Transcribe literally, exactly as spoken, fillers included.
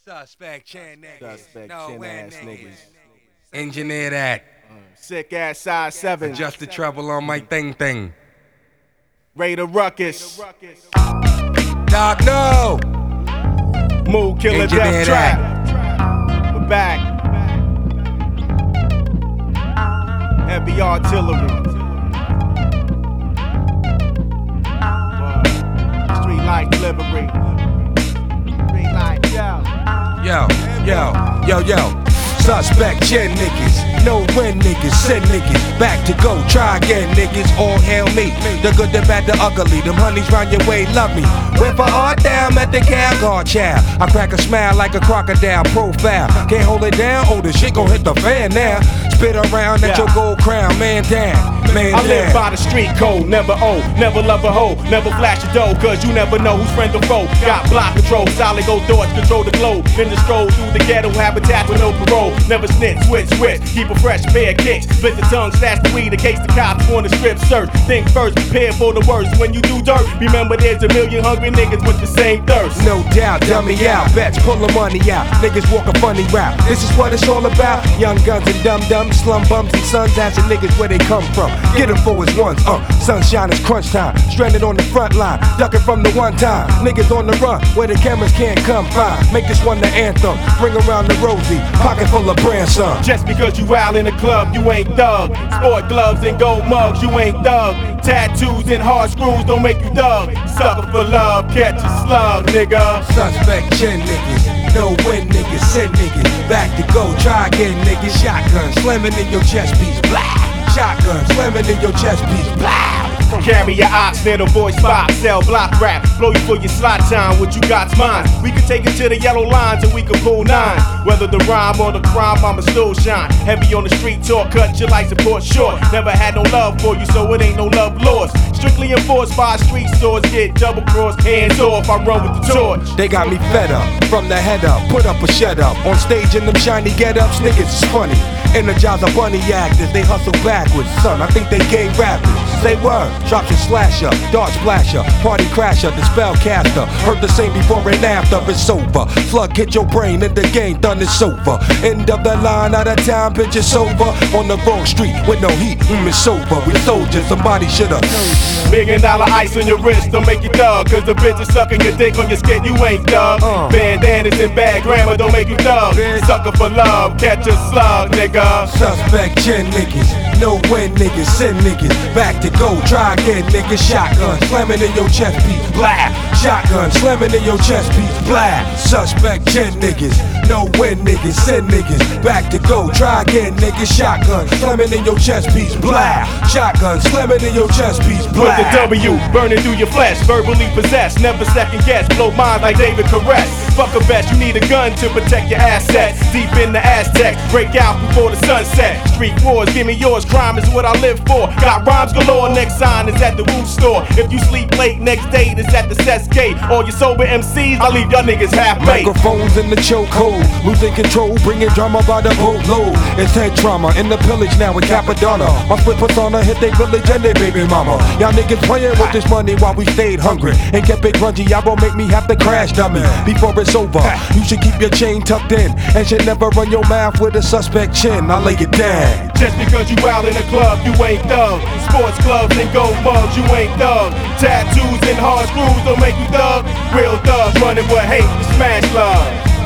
Suspect chin niggas. Suspect no chin win ass niggas. niggas. Engineer that. Sick ass size seven. Adjust the treble on my thing thing. Raider Ruckus. Dog, no. Mood Killer Engineer Death Trap. We're back. Heavy artillery. Word. Street light delivery. Street light, yo. Yo, yo, yo, yo. Suspect chin niggas, no win niggas, send niggas, back to go, try again niggas, all hail me. The good, the bad, the ugly, them honeys round your way love me. When for art down at the Calgar child, I crack a smile like a crocodile profile. Can't hold it down, oh the shit gon' hit the fan now. Spit around at your gold crown, man down, man down. I live by the street code, never owe, never love a hoe, never flash a dough, cause you never know who's friend or foe. Got block control, solid gold thoughts, control the globe. In the stroll through the ghetto habitat with no parole. Never snitch, switch, switch, keep a fresh pair of kicks. Split the tongue, stash the weed in case the cops wanna strip search. Think first, prepare for the worst. When you do dirt, remember there's a million hungry niggas with the same thirst. No doubt, dummy out, bets pull the money out. Niggas walk a funny route. This is what it's all about. Young guns and dum dums, slum bums and sons, asking niggas where they come from. Get them for his ones, uh, sunshine is crunch time. Stranded on the front line, ducking from the one time. Niggas on the run, where the cameras can't come find. Make this one the anthem, bring around the Rosie, pocket full of brand son. Just because you out in the club, you ain't thug. Sport gloves and gold mugs, you ain't thug. Tattoos and hard screws don't make you thug. Sucker for love, catch a slug, nigga. Suspect chin niggas, no win niggas, send niggas, back to go, try again niggas. Shotgun slamming in your chest piece, blah. Shotgun slamming in your chest piece, blah. Carry your ox near the voice spot, sell block rap, blow you for your slot time, what you got's mine. We can take it to the yellow lines and we can pull nine. Whether the rhyme or the crime, I'ma still shine. Heavy on the street talk, cut your life support short. Never had no love for you, so it ain't no love lost. Strictly enforced by street swords, get double crossed, hands off, I run with the torch. They got me fed up, from the head up, put up or shut up. On stage in them shiny get-ups, niggas is funny. Energize a bunny actors, they hustle backwards. Son, I think they gay rappers. Say word, drops and slasher, dart splasher, party crasher, the spell caster. Heard the same before and after, it's over. Slug hit your brain and the game done, it's over. End of the line, out of town, bitch, it's over. On the wrong street with no heat, mm, it's over. We soldiers, somebody should've. Million dollar ice on your wrist, don't make you thug. Cause the bitch is sucking your dick on your skin, you ain't thug. Uh. Bandanas and bad grammar don't make you thug. Sucker for love, catch a slug, nigga. Suspect chin niggas, no win niggas, send niggas, back to go, try again niggas. Shotgun slamming in your chest piece, blah. Shotgun slamming in your chest piece, blah. Suspect chin niggas, no win niggas, send niggas, back to go, try again niggas. Shotgun slamming in your chest piece, blah. Shotgun slamming in your chest piece, blah. With the W burning through your flesh, verbally possessed, never second guess, blow minds like David Caress. Fuck a vest, you need a gun to protect your assets. Deep in the Aztec, break out before the sunset. Street wars, give me yours, crime is what I live for. Got rhymes galore, next sign is at the Woo store. If you sleep late, next date is at the Cess Gate. All your sober M Cs, I leave y'all niggas half baked. Microphones in the chokehold, losing control, bringing drama by the boatload. It's head trauma in the pillage now in Capadonna. My split persona hit they village and they baby mama. Y'all niggas playing with this money while we stayed hungry and kept it grungy. Y'all gon' make me have to crash dummy before it's over. You should keep your chain tucked in and should never run your mouth with a suspect chin. I lay it down. Just because you out in the club, you ain't thug. Sports clubs and gold mugs, you ain't thug. Tattoos and hard screws don't make you thug. Real thugs running with hate and smash love.